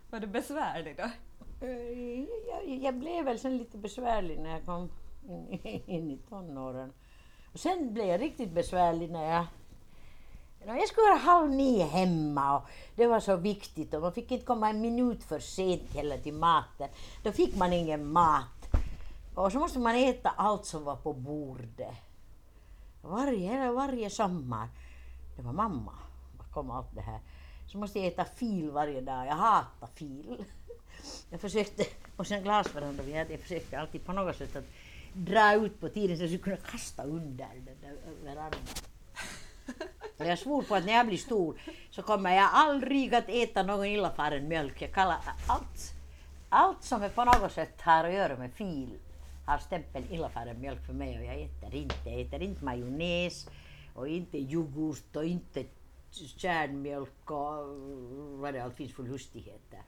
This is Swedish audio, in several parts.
Var du besvärlig då? Jag blev väl sen lite besvärlig när jag kom in i tonåren. Och sen blev jag riktigt besvärlig när jag skulle vara 8:30 hemma och det var så viktigt och man fick inte komma en minut för sent heller till maten. Då fick man ingen mat. Och så måste man äta allt som var på bordet. Varje sommar. Det var mamma bakom allt det här. Så måste jag äta fil varje dag. Jag hatar fil. Jag försökte, och sen glasveranda vi hade, jag försökte alltid på något sätt att dra ut på tiden så jag skulle kunna kasta under den där verandan. Och jag svor på att när jag blir stor så kommer jag aldrig att äta någon illafaren mjölk. Jag kallar allt som är på något sätt har att göra med fil har stämpeln illafaren mjölk för mig och jag äter inte majonnäs och inte yoghurt och inte kärnmjölk och vad det allt finns för lustigheter.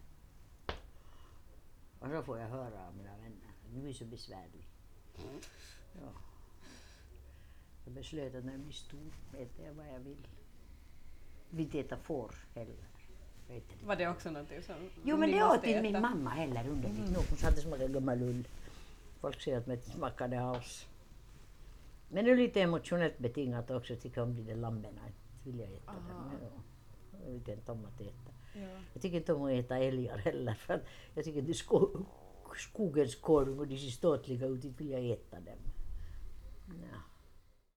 Och så får jag höra av mina vänner, nu är så besvärlig. Ja. Jag beslöt att när jag blir stor äter jag vad jag vill. Jag vill inte äta får heller. Var det också någonting som jo, men det åt inte min mamma heller under mitt nog. Hon sa att det smakade gammal ull. Folk säger att det inte smakade alls. Men det är lite emotionellt betingat också. Jag tycker om de där lammerna. Inte vill jag äta dem. Jag vill inte om att äta. Ja. Jag tycker inte om att äta älgar heller. För att jag tycker att det är skogens korv och de ser ståtliga ut. Inte vill jag äta dem. Ja.